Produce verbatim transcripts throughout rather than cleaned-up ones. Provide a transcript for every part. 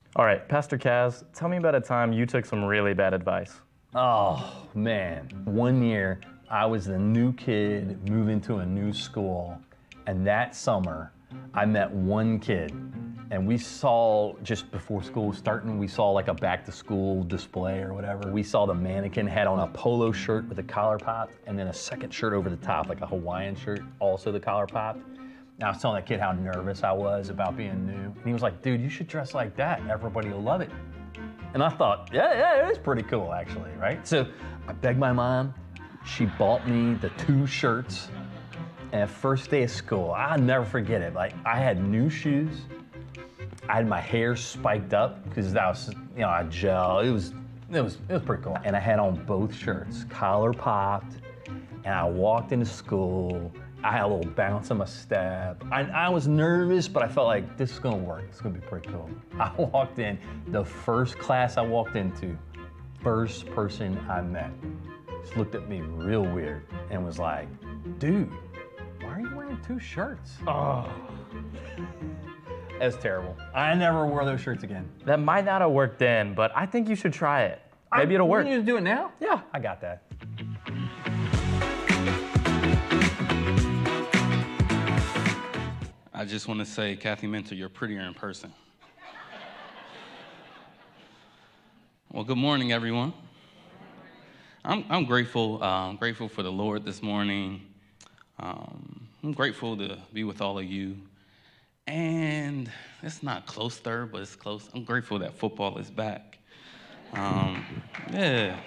All right, Pastor Kaz, tell me about a time you took some really bad advice. Oh, man. One year, I was the new kid moving to a new school, and that summer, I met one kid, and we saw, just before school was starting, we saw like a back-to-school display or whatever. We saw the mannequin had on a polo shirt with a collar pop, and then a second shirt over the top, like a Hawaiian shirt, also the collar pop. And I was telling that kid how nervous I was about being new, and he was like, dude, you should dress like that, and everybody will love it. And I thought, yeah, yeah, it is pretty cool, actually, right? So I begged my mom. She bought me the two shirts. And first day of school, I'll never forget it. Like, I had new shoes. I had my hair spiked up because that was, you know, a gel. It was, it was, it was pretty cool. And I had on both shirts, collar popped. And I walked into school. I had a little bounce on my step. I, I was nervous, but I felt like this is gonna work. It's gonna be pretty cool. I walked in, the first class I walked into, first person I met, just looked at me real weird and was like, dude, why are you wearing two shirts? Oh, It was terrible. I never wore those shirts again. that might not have worked then, but I think you should try it. Maybe it'll work. You need to do it now? Yeah. I got that. I just want to say, Kathy Mentor, you're prettier in person. Well, good morning, everyone. I'm, I'm grateful, um, grateful for the Lord this morning. Um, I'm grateful to be with all of you. And it's not close third, but it's close. I'm grateful that football is back. Um, yeah.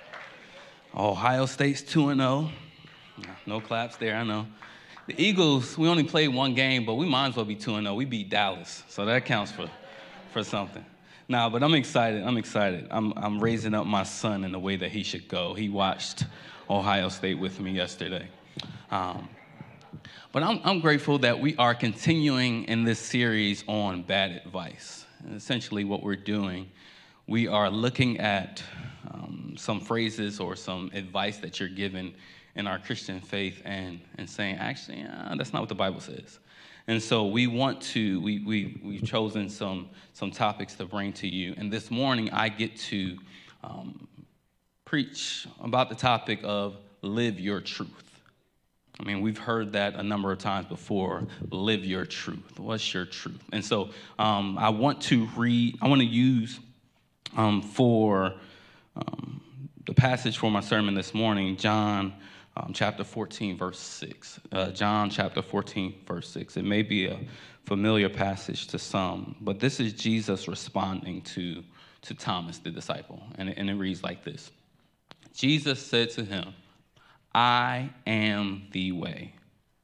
Ohio State's two and oh. No claps there, I know. The Eagles, we only played one game, but we might as well be two and oh. We beat Dallas, so that counts for, for something. Nah, but I'm excited. I'm excited. I'm, I'm raising up my son in the way that he should go. He watched Ohio State with me yesterday. Um, but I'm, I'm grateful that we are continuing in this series on bad advice. And essentially what we're doing, we are looking at um, some phrases or some advice that you're given in our Christian faith and, and saying, actually, uh, that's not what the Bible says. And so we want to, we, we, we've chosen some, some topics to bring to you. And this morning, I get to um, preach about the topic of live your truth. I mean, we've heard that a number of times before, live your truth. What's your truth? And so um, I want to read, I want to use um, for um, the passage for my sermon this morning, John Um, chapter fourteen, verse six. Uh, John chapter fourteen, verse six. It may be a familiar passage to some, but this is Jesus responding to, to Thomas, the disciple. And it, and it reads like this. Jesus said to him, I am the way.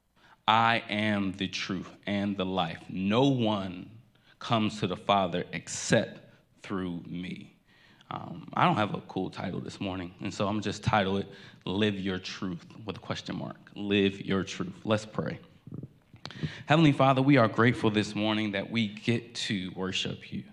I am the truth and the life. No one comes to the Father except through me. Um, I don't have a cool title this morning, and so I'm just title it, Live Your Truth, with a question mark. Live Your Truth. Let's pray. Heavenly Father, we are grateful this morning that we get to worship you.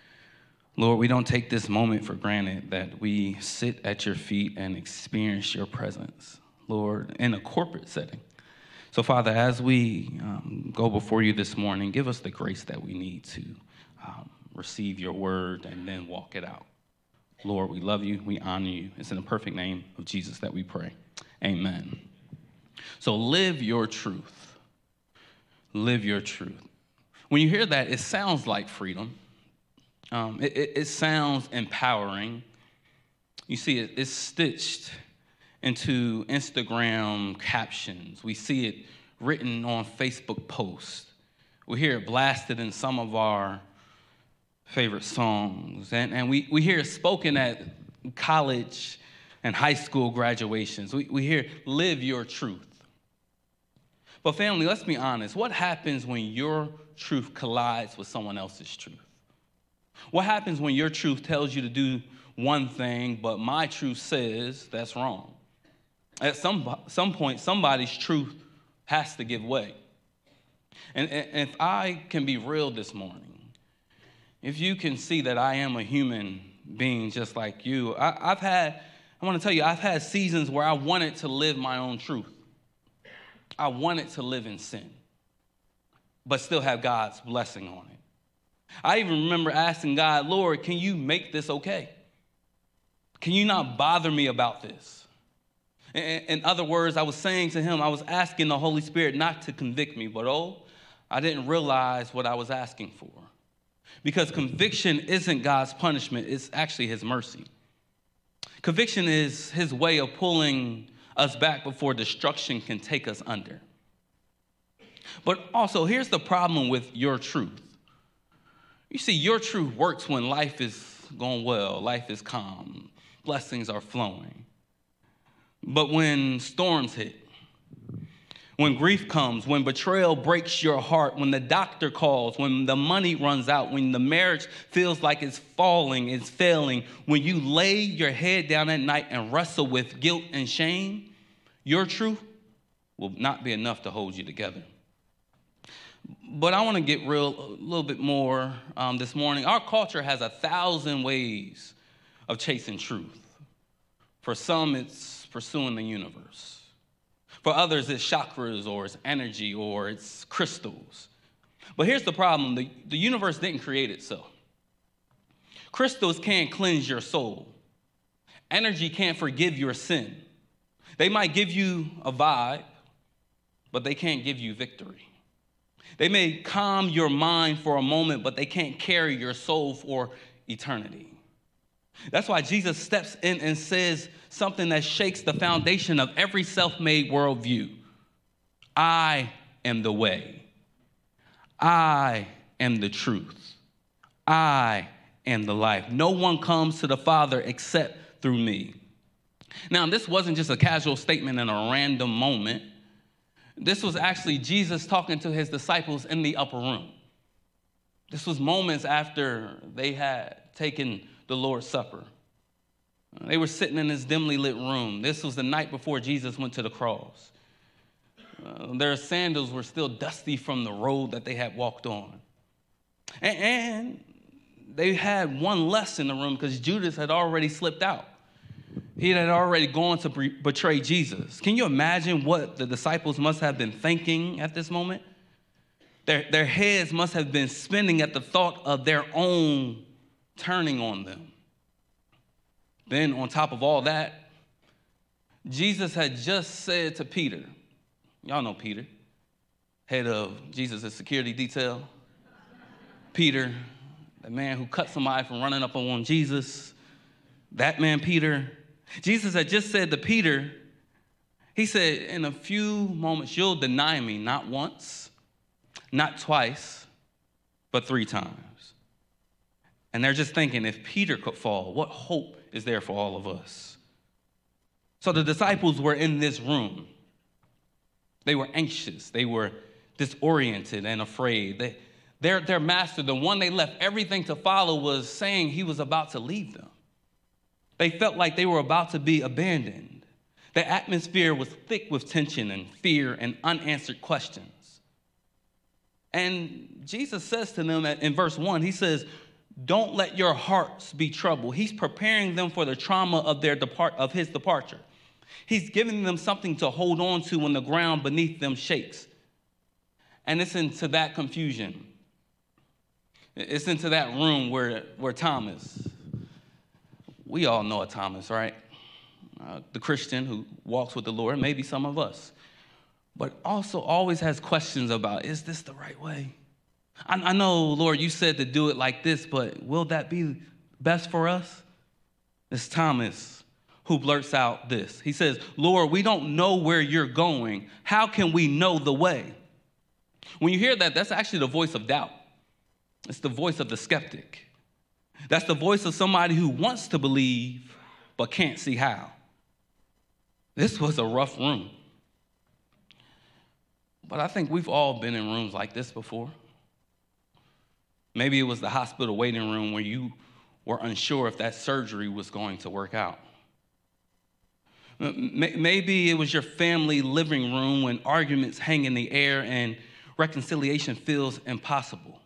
Lord, we don't take this moment for granted that we sit at your feet and experience your presence, Lord, in a corporate setting. So, Father, as we um, go before you this morning, give us the grace that we need to um, receive your word and then walk it out. Lord, we love you. We honor you. It's in the perfect name of Jesus that we pray. Amen. So live your truth. Live your truth. When you hear that, it sounds like freedom. Um, it, it, it sounds empowering. You see, it, it's stitched into Instagram captions. We see it written on Facebook posts. We hear it blasted in some of our favorite songs. And, and we, we hear it spoken at college and high school graduations. We, we hear, live your truth. But family, let's be honest. What happens when your truth collides with someone else's truth? What happens when your truth tells you to do one thing, but my truth says that's wrong? At some, some point, somebody's truth has to give way. And, and if I can be real this morning, if you can see that I am a human being just like you, I, I've had, I want to tell you, I've had seasons where I wanted to live my own truth. I wanted to live in sin, but still have God's blessing on it. I even remember asking God, Lord, can you make this okay? Can you not bother me about this? In, in other words, I was saying to him, I was asking the Holy Spirit not to convict me, but oh, I didn't realize what I was asking for. Because conviction isn't God's punishment, it's actually his mercy. Conviction is his way of pulling us back before destruction can take us under. But also, here's the problem with your truth. You see, your truth works when life is going well, life is calm, blessings are flowing. But when storms hit, when grief comes, when betrayal breaks your heart, when the doctor calls, when the money runs out, when the marriage feels like it's falling, it's failing, when you lay your head down at night and wrestle with guilt and shame, your truth will not be enough to hold you together. But I want to get real a little bit more um, this morning. Our culture has a thousand ways of chasing truth. For some, it's pursuing the universe. For others, it's chakras or it's energy or it's crystals. But here's the problem. The, the universe didn't create itself. Crystals can't cleanse your soul. Energy can't forgive your sin. They might give you a vibe, but they can't give you victory. They may calm your mind for a moment, but they can't carry your soul for eternity. That's why Jesus steps in and says something that shakes the foundation of every self-made worldview. I am the way. I am the truth. I am the life. No one comes to the Father except through me. Now, this wasn't just a casual statement in a random moment. This was actually Jesus talking to his disciples in the upper room. This was moments after they had taken the Lord's Supper. They were sitting in this dimly lit room. This was the night before Jesus went to the cross. Uh, their sandals were still dusty from the road that they had walked on. And, and they had one less in the room because Judas had already slipped out. He had already gone to be- betray Jesus. Can you imagine what the disciples must have been thinking at this moment? Their, their heads must have been spinning at the thought of their own turning on them. Then on top of all that, Jesus had just said to Peter, y'all know Peter, head of Jesus' security detail. Peter, the man who cut somebody from running up on Jesus, that man Peter. Jesus had just said to Peter, he said, in a few moments, you'll deny me not once, not twice, but three times. And they're just thinking, if Peter could fall, what hope is there for all of us? So the disciples were in this room. They were anxious. They were disoriented and afraid. They, their, their master, the one they left everything to follow, was saying he was about to leave them. They felt like they were about to be abandoned. The atmosphere was thick with tension and fear and unanswered questions. And Jesus says to them in verse one, he says, don't let your hearts be troubled. He's preparing them for the trauma of their depart of his departure. He's giving them something to hold on to when the ground beneath them shakes. And it's into that confusion. It's into that room where, where Thomas, we all know a Thomas, right? Uh, the Christian who walks with the Lord, maybe some of us, but also always has questions about, is this the right way? I, I know, Lord, you said to do it like this, but will that be best for us? It's Thomas who blurts out this. He says, Lord, we don't know where you're going. How can we know the way? When you hear that, that's actually the voice of doubt. It's the voice of the skeptic. That's the voice of somebody who wants to believe but can't see how. This was a rough room. But I think we've all been in rooms like this before. Maybe it was the hospital waiting room where you were unsure if that surgery was going to work out. Maybe it was your family living room when arguments hang in the air and reconciliation feels impossible.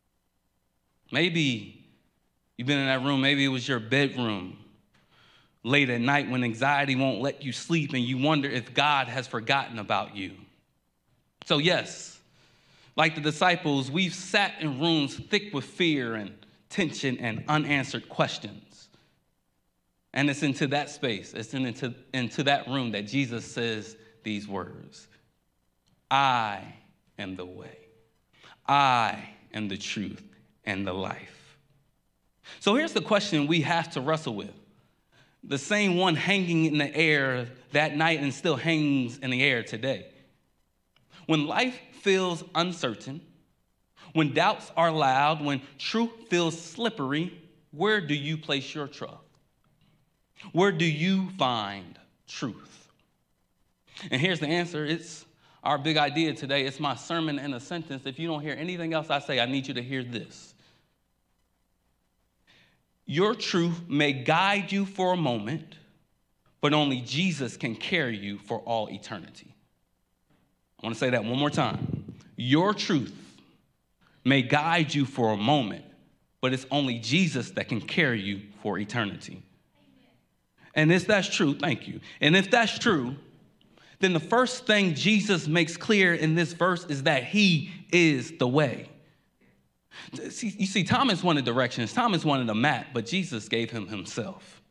Maybe you've been in that room. Maybe it was your bedroom late at night when anxiety won't let you sleep and you wonder if God has forgotten about you. So yes, Like the disciples, we've sat in rooms thick with fear and tension and unanswered questions. And it's into that space, it's into, into that room that Jesus says these words. I am the way. I am the truth and the life. So here's the question we have to wrestle with. The same one hanging in the air that night and still hangs in the air today. When life feels uncertain, when doubts are loud, when truth feels slippery, where do you place your trust? Where do you find truth? And here's the answer. It's our big idea today. It's my sermon in a sentence. If you don't hear anything else I say, I need you to hear this. Your truth may guide you for a moment, but only Jesus can carry you for all eternity. I want to say that one more time. Your truth may guide you for a moment, but it's only Jesus that can carry you for eternity. And if that's true, thank you. And if that's true, then the first thing Jesus makes clear in this verse is that he is the way. See, you see, Thomas wanted directions. Thomas wanted a map, but Jesus gave him himself.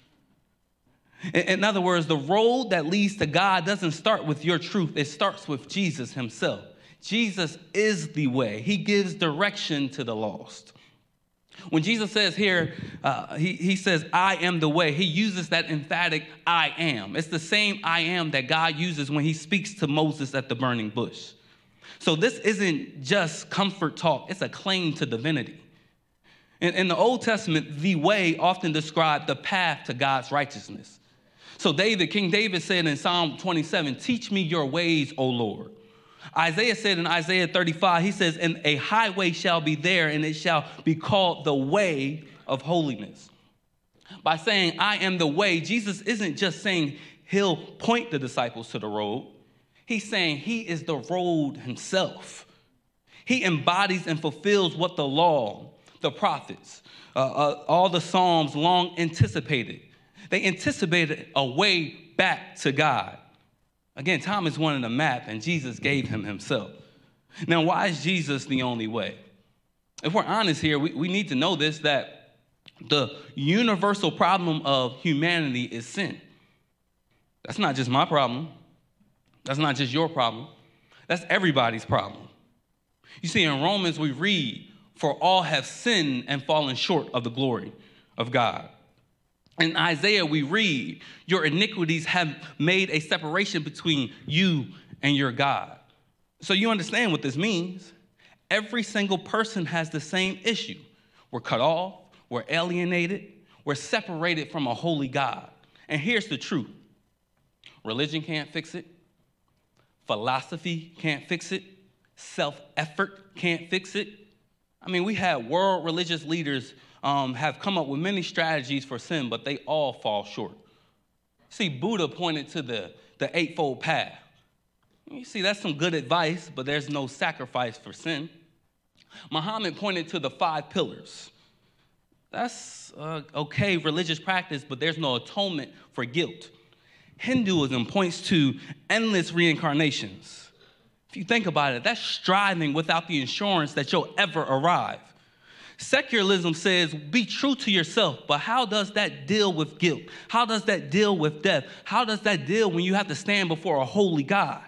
In, in other words, the road that leads to God doesn't start with your truth. It starts with Jesus himself. Jesus is the way. He gives direction to the lost. When Jesus says here, uh, he, he says, I am the way, he uses that emphatic I am. It's the same I am that God uses when he speaks to Moses at the burning bush. So this isn't just comfort talk, it's a claim to divinity. In, in the Old Testament, the way often described the path to God's righteousness. So David, King David said in Psalm twenty-seven, teach me your ways, O Lord. Isaiah said in Isaiah thirty-five, he says, and a highway shall be there, and it shall be called the way of holiness. By saying, I am the way, Jesus isn't just saying he'll point the disciples to the road. He's saying he is the road himself. He embodies and fulfills what the law, the prophets, uh, uh, all the Psalms long anticipated. They anticipated a way back to God. Again, Thomas wanted a map, and Jesus gave him himself. Now, why is Jesus the only way? If we're honest here, we, we need to know this, that the universal problem of humanity is sin. That's not just my problem. That's not just your problem. That's everybody's problem. You see, in Romans, we read, for all have sinned and fallen short of the glory of God. In Isaiah, we read, your iniquities have made a separation between you and your God. So you understand what this means. Every single person has the same issue. We're cut off, we're alienated, we're separated from a holy God. And here's the truth. Religion can't fix it. Philosophy can't fix it. Self-effort can't fix it. I mean, we had world religious leaders um, have come up with many strategies for sin, but they all fall short. See, Buddha pointed to the, the Eightfold Path. You see, that's some good advice, but there's no sacrifice for sin. Muhammad pointed to the five pillars. That's uh, okay religious practice, but there's no atonement for guilt. Hinduism points to endless reincarnations. If you think about it, that's striving without the assurance that you'll ever arrive. Secularism says, be true to yourself, but how does that deal with guilt? How does that deal with death? How does that deal when you have to stand before a holy God?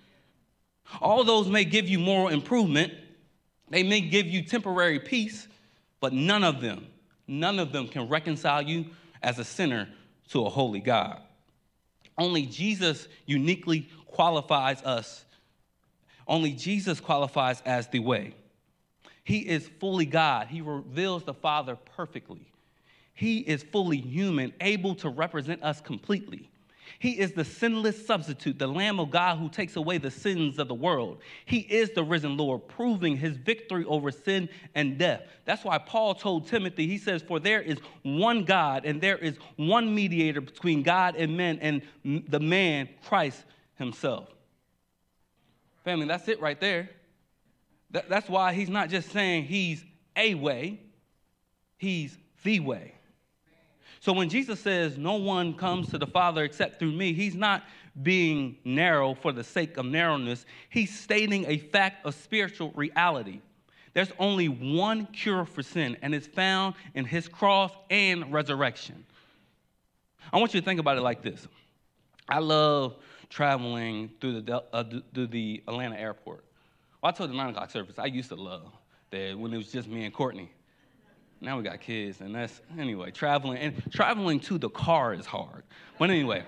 All those may give you moral improvement. They may give you temporary peace, but none of them, none of them can reconcile you as a sinner to a holy God. Only Jesus uniquely qualifies us. Only Jesus qualifies as the way. He is fully God. He reveals the Father perfectly. He is fully human, able to represent us completely. He is the sinless substitute, the Lamb of God who takes away the sins of the world. He is the risen Lord, proving his victory over sin and death. That's why Paul told Timothy, he says, for there is one God and there is one mediator between God and men, and the man, Christ himself. Family, that's it right there. That, that's why he's not just saying he's a way, he's the way. So when Jesus says, no one comes to the Father except through me, he's not being narrow for the sake of narrowness. He's stating a fact of spiritual reality. There's only one cure for sin, and it's found in his cross and resurrection. I want you to think about it like this. I love traveling through the, uh, through the Atlanta airport. Well, I told the nine o'clock service, I used to love that when it was just me and Courtney. Now we got kids, and that's, anyway, traveling. And traveling to the car is hard. But anyway.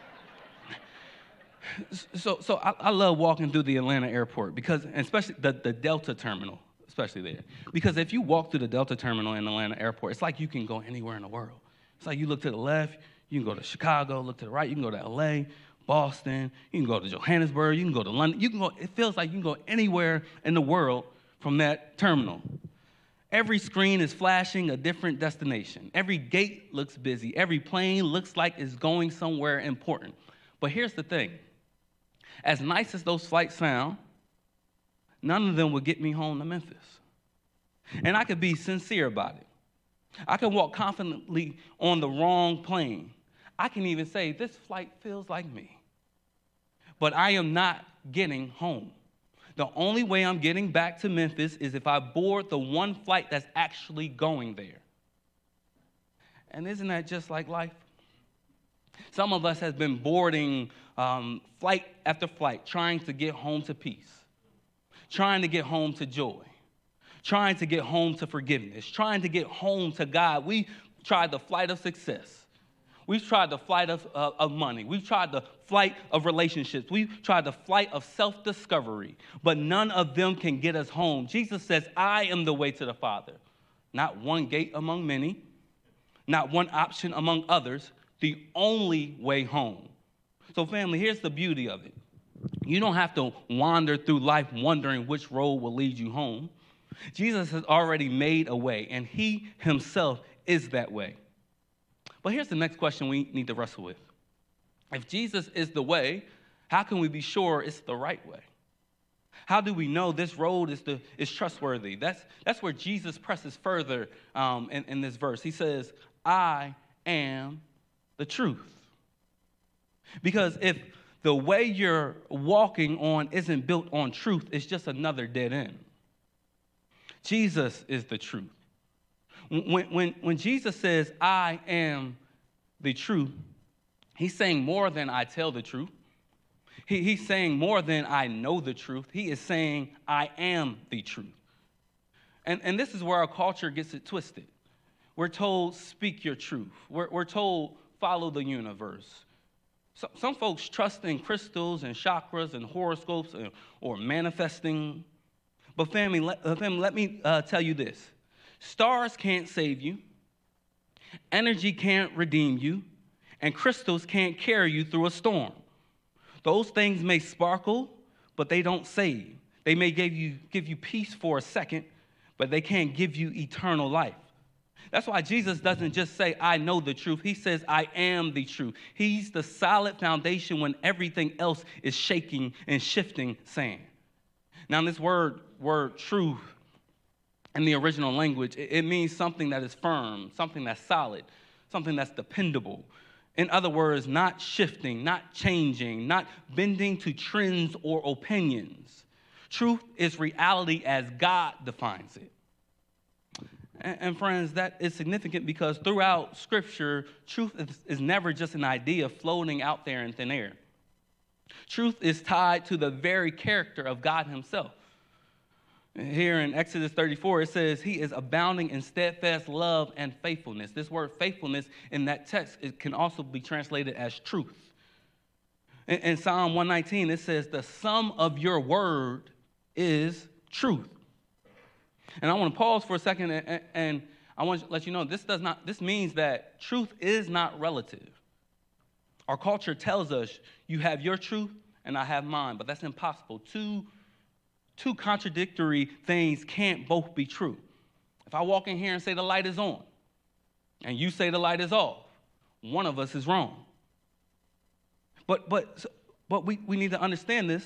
So so I, I love walking through the Atlanta airport, because, especially the, the Delta terminal, especially there. Because if you walk through the Delta terminal in Atlanta airport, it's like you can go anywhere in the world. It's like you look to the left, you can go to Chicago, look to the right, you can go to L A, Boston, you can go to Johannesburg, you can go to London. You can go, it feels like you can go anywhere in the world from that terminal. Every screen is flashing a different destination. Every gate looks busy. Every plane looks like it's going somewhere important. But here's the thing. As nice as those flights sound, none of them will get me home to Memphis. And I could be sincere about it. I can walk confidently on the wrong plane. I can even say, this flight feels like me. But I am not getting home. The only way I'm getting back to Memphis is if I board the one flight that's actually going there. And isn't that just like life? Some of us have been boarding um, flight after flight, trying to get home to peace, trying to get home to joy, trying to get home to forgiveness, trying to get home to God. We tried the flight of success. We've tried the flight of, uh, of money. We've tried the flight of relationships. We've tried the flight of self-discovery, but none of them can get us home. Jesus says, I am the way to the Father. Not one gate among many, not one option among others, the only way home. So family, here's the beauty of it. You don't have to wander through life wondering which road will lead you home. Jesus has already made a way, and he himself is that way. But here's the next question we need to wrestle with. If Jesus is the way, how can we be sure it's the right way? How do we know this road is, the, is trustworthy? That's, that's where Jesus presses further um, in, in this verse. He says, I am the truth. Because if the way you're walking on isn't built on truth, it's just another dead end. Jesus is the truth. When, when, when Jesus says, I am the truth, he's saying more than I tell the truth. He, he's saying more than I know the truth. He is saying, I am the truth. And, and this is where our culture gets it twisted. We're told, speak your truth. We're, we're told, follow the universe. So, some folks trust in crystals and chakras and horoscopes or, or manifesting. But family, let, uh, family, let me uh, tell you this. Stars can't save you, energy can't redeem you, and crystals can't carry you through a storm. Those things may sparkle, but they don't save. They may give you, give you peace for a second, but they can't give you eternal life. That's why Jesus doesn't just say, I know the truth. He says, I am the truth. He's the solid foundation when everything else is shaking and shifting sand. Now, this word, word truth, in the original language, it means something that is firm, something that's solid, something that's dependable. In other words, not shifting, not changing, not bending to trends or opinions. Truth is reality as God defines it. And, and friends, that is significant because throughout Scripture, truth is, is never just an idea floating out there in thin air. Truth is tied to the very character of God himself. Here in Exodus thirty-four, it says, he is abounding in steadfast love and faithfulness. This word faithfulness in that text, it can also be translated as truth. In, in Psalm one nineteen, it says, the sum of your word is truth. And I want to pause for a second, and, and I want to let you know, this does not. This means that truth is not relative. Our culture tells us you have your truth and I have mine, but that's impossible. Two Two contradictory things can't both be true. If I walk in here and say the light is on, and you say the light is off, one of us is wrong. But but but we, we need to understand this.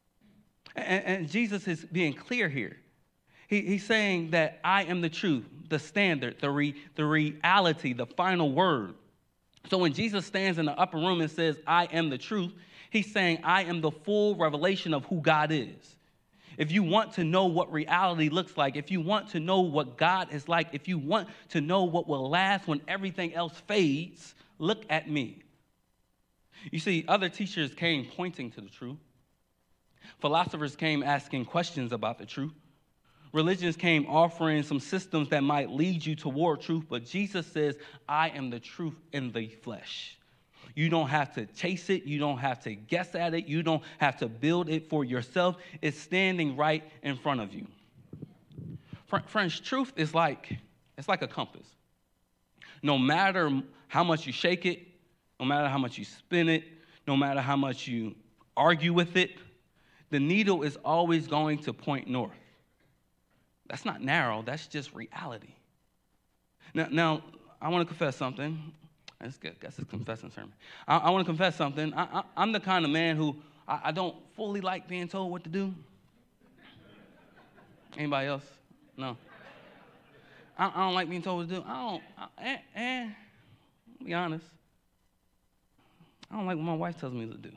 And, and Jesus is being clear here. He, he's saying that I am the truth. the standard, the, re, the reality, the final word. So when Jesus stands in the upper room and says, I am the truth, he's saying, I am the full revelation of who God is. If you want to know what reality looks like, if you want to know what God is like, if you want to know what will last when everything else fades, look at me. You see, other teachers came pointing to the truth. Philosophers came asking questions about the truth. Religions came offering some systems that might lead you toward truth, but Jesus says, I am the truth in the flesh. You don't have to chase it. You don't have to guess at it. You don't have to build it for yourself. It's standing right in front of you. Friends, truth is like, it's like a compass. No matter how much you shake it, no matter how much you spin it, no matter how much you argue with it, the needle is always going to point north. That's not narrow. That's just reality. Now, now I want to confess something. I guess it's a confessing sermon. I, I want to confess something. I, I, I'm the kind of man who I, I don't fully like being told what to do. Anybody else? No. I, I don't like being told what to do. I don't. I, and, and to be honest, I don't like what my wife tells me to do.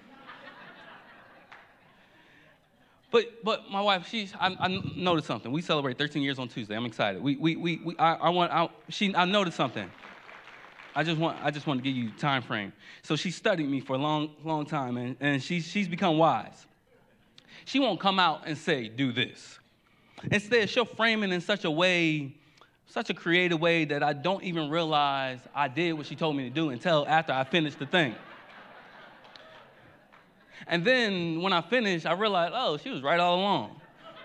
But but my wife, she's I, I noticed something. We celebrate thirteen years on Tuesday. I'm excited. We we we, we I, I want I, she I noticed something. I just want I just want to give you time frame. So she studied me for a long long time, and and she's she's become wise. She won't come out and say do this. Instead, she'll frame it in such a way, such a creative way that I don't even realize I did what she told me to do until after I finished the thing. And then when I finished, I realized, oh, she was right all along.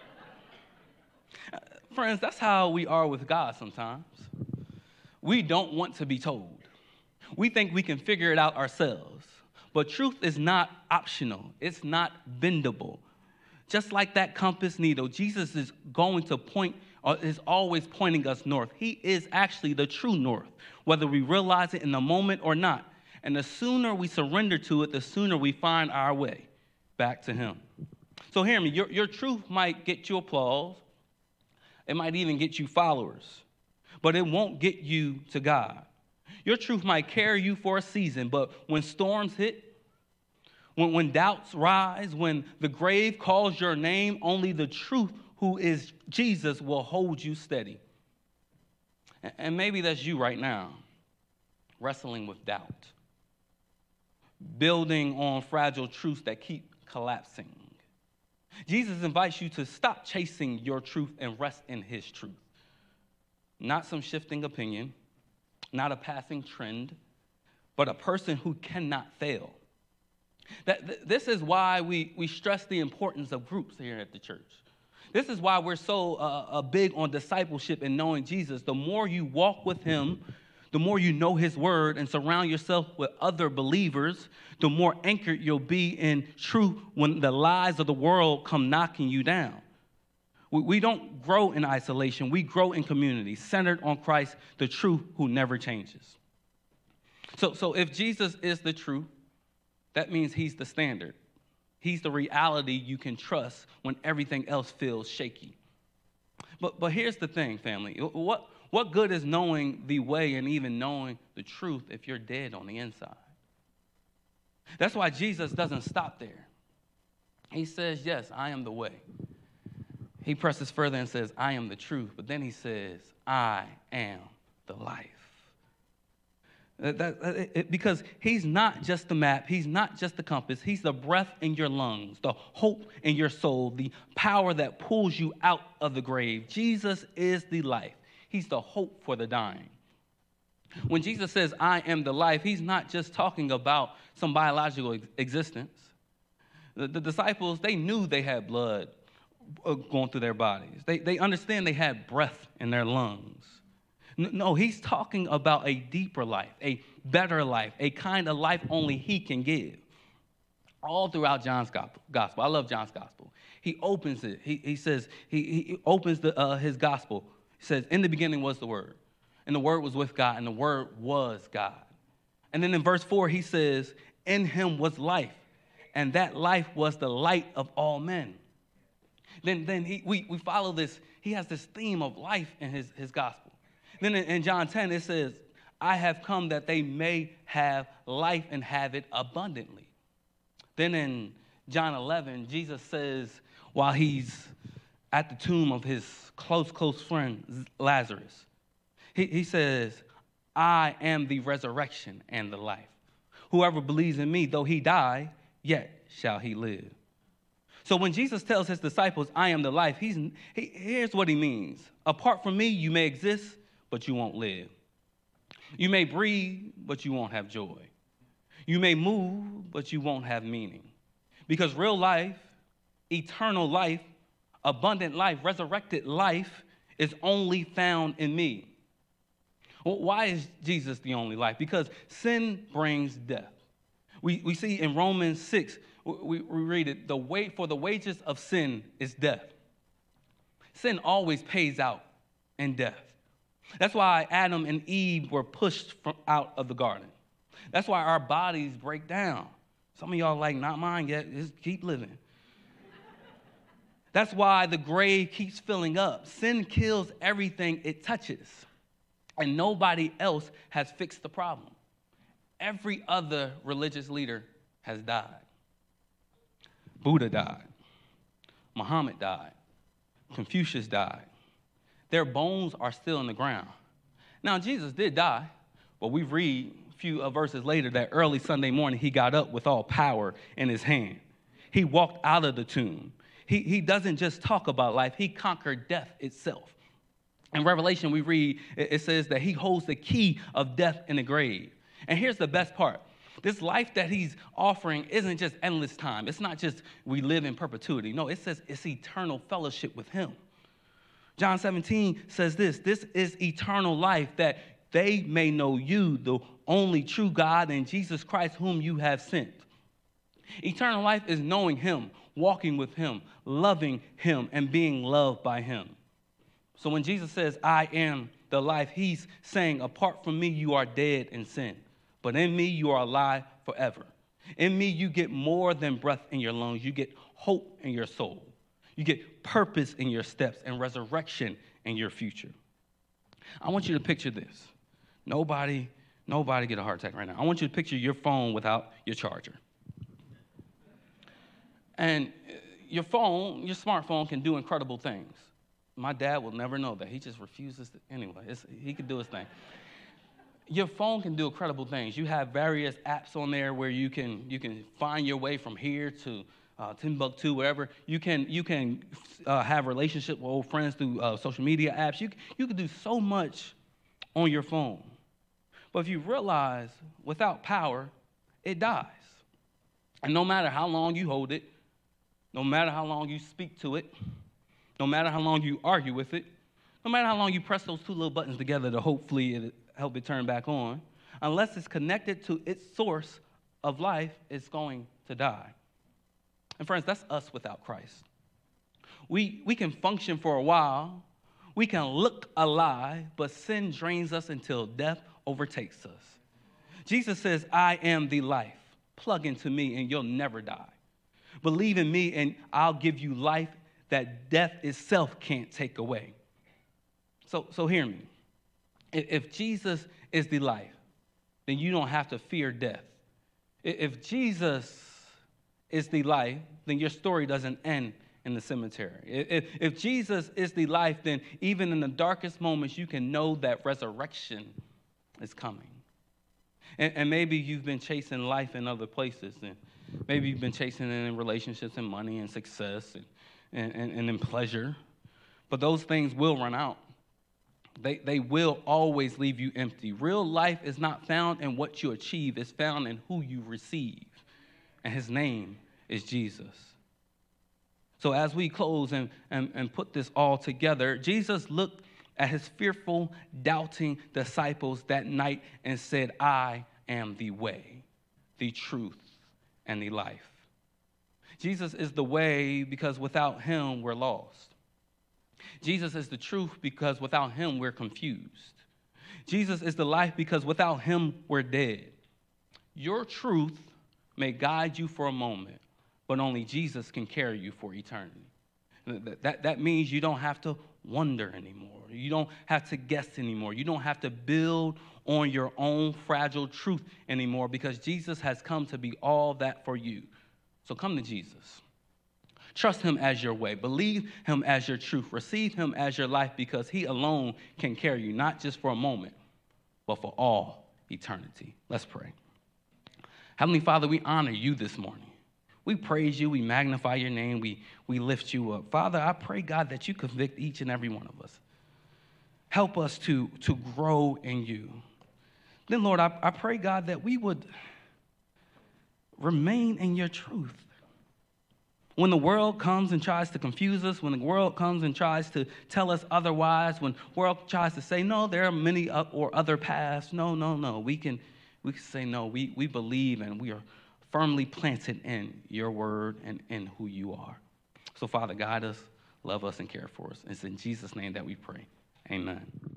Friends, that's how we are with God sometimes. We don't want to be told. We think we can figure it out ourselves. But truth is not optional. It's not bendable. Just like that compass needle, Jesus is going to point, or is always pointing us north. He is actually the true north, whether we realize it in the moment or not. And the sooner we surrender to it, the sooner we find our way back to him. So hear me, your, your truth might get you applause. It might even get you followers, but it won't get you to God. Your truth might carry you for a season, but when storms hit, when, when doubts rise, when the grave calls your name, only the truth, who is Jesus, will hold you steady. And, and maybe that's you right now, wrestling with doubt, building on fragile truths that keep collapsing. Jesus invites you to stop chasing your truth and rest in his truth. Not some shifting opinion, not a passing trend, but a person who cannot fail. That, th- this is why we, we stress the importance of groups here at the church. This is why we're so uh, uh, big on discipleship and knowing Jesus. The more you walk with him, the more you know his word and surround yourself with other believers, the more anchored you'll be in truth when the lies of the world come knocking you down. We, we don't grow in isolation. We grow in community, centered on Christ, the truth who never changes. So, so if Jesus is the truth, that means he's the standard. He's the reality you can trust when everything else feels shaky. But, but here's the thing, family. What... What good is knowing the way and even knowing the truth if you're dead on the inside? That's why Jesus doesn't stop there. He says, yes, I am the way. He presses further and says, I am the truth. But then he says, I am the life. That, that, it, because he's not just the map. He's not just the compass. He's the breath in your lungs, the hope in your soul, the power that pulls you out of the grave. Jesus is the life. He's the hope for the dying. When Jesus says, I am the life, he's not just talking about some biological ex- existence. The, the disciples, they knew they had blood going through their bodies. They, they understand they had breath in their lungs. No, he's talking about a deeper life, a better life, a kind of life only he can give. All throughout John's gospel. I love John's gospel. He opens it. He, he says, he, he opens the, uh, his gospel. He says, in the beginning was the Word, and the Word was with God, and the Word was God. And then in verse four, he says, in him was life, and that life was the light of all men. Then, then he, we, we follow this he has this theme of life in his, his gospel. Then in, in John ten, it says, I have come that they may have life and have it abundantly. Then in John eleven, Jesus says, while he's at the tomb of his close, close friend, Lazarus, he, he says, I am the resurrection and the life. Whoever believes in me, though he die, yet shall he live. So when Jesus tells his disciples, I am the life, he's, he, here's what he means. Apart from me, you may exist, but you won't live. You may breathe, but you won't have joy. You may move, but you won't have meaning. Because real life, eternal life, abundant life, resurrected life is only found in me. Well, why is Jesus the only life? Because sin brings death. We, we see in Romans six, we, we read it, the wait for the wages of sin is death. Sin always pays out in death. That's why Adam and Eve were pushed from out of the garden. That's why our bodies break down. Some of y'all like, not mine yet, just keep living. That's why the grave keeps filling up. Sin kills everything it touches, and nobody else has fixed the problem. Every other religious leader has died. Buddha died. Muhammad died. Confucius died. Their bones are still in the ground. Now, Jesus did die, but we read a few uh, verses later that early Sunday morning he got up with all power in his hand. He walked out of the tomb. He, he doesn't just talk about life, he conquered death itself. In Revelation, we read, it, it says that he holds the key of death in the grave. And here's the best part. This life that he's offering isn't just endless time. It's not just we live in perpetuity. No, it says it's eternal fellowship with him. John seventeen says this, this is eternal life, that they may know you, the only true God, and Jesus Christ whom you have sent. Eternal life is knowing him, walking with him, loving him, and being loved by him. So when Jesus says, I am the life, he's saying, apart from me, you are dead in sin. But in me, you are alive forever. In me, you get more than breath in your lungs. You get hope in your soul. You get purpose in your steps and resurrection in your future. I want you to picture this. Nobody, nobody get a heart attack right now. I want you to picture your phone without your charger. And your phone, your smartphone can do incredible things. My dad will never know that. He just refuses to, anyway, it's, he can do his thing. Your phone can do incredible things. You have various apps on there where you can you can find your way from here to uh, Timbuktu, wherever. You can you can uh, have relationships with old friends through uh, social media apps. You you can do so much on your phone. But if you realize without power, it dies. And no matter how long you hold it, no matter how long you speak to it, no matter how long you argue with it, no matter how long you press those two little buttons together to hopefully it, help it turn back on, unless it's connected to its source of life, it's going to die. And friends, that's us without Christ. We, we can function for a while. We can look alive, but sin drains us until death overtakes us. Jesus says, I am the life. Plug into me and you'll never die. Believe in me and I'll give you life that death itself can't take away. So, so hear me. If Jesus is the life, then you don't have to fear death. If Jesus is the life, then your story doesn't end in the cemetery. If, if Jesus is the life, then even in the darkest moments, you can know that resurrection is coming. And, and maybe you've been chasing life in other places, and maybe you've been chasing it in relationships and money and success and, and, and, and in pleasure. But those things will run out. They, they will always leave you empty. Real life is not found in what you achieve. It's found in who you receive. And his name is Jesus. So as we close and, and, and put this all together, Jesus looked at his fearful, doubting disciples that night and said, I am the way, the truth, and the life. Jesus is the way because without him, we're lost. Jesus is the truth because without him, we're confused. Jesus is the life because without him, we're dead. Your truth may guide you for a moment, but only Jesus can carry you for eternity. That, that, that means you don't have to wonder anymore. You don't have to guess anymore. You don't have to build on your own fragile truth anymore because Jesus has come to be all that for you. So come to Jesus. Trust him as your way. Believe him as your truth. Receive him as your life because he alone can carry you, not just for a moment, but for all eternity. Let's pray. Heavenly Father, we honor you this morning. We praise you. We magnify your name. We, we lift you up. Father, I pray, God, that you convict each and every one of us. Help us to, to grow in you. Then, Lord, I, I pray, God, that we would remain in your truth. When the world comes and tries to confuse us, when the world comes and tries to tell us otherwise, when the world tries to say, no, there are many or other paths, no, no, no, we can, we can say, no, we, we believe and we are firmly planted in your word and in who you are. So, Father, guide us, love us, and care for us. It's in Jesus' name that we pray. Amen.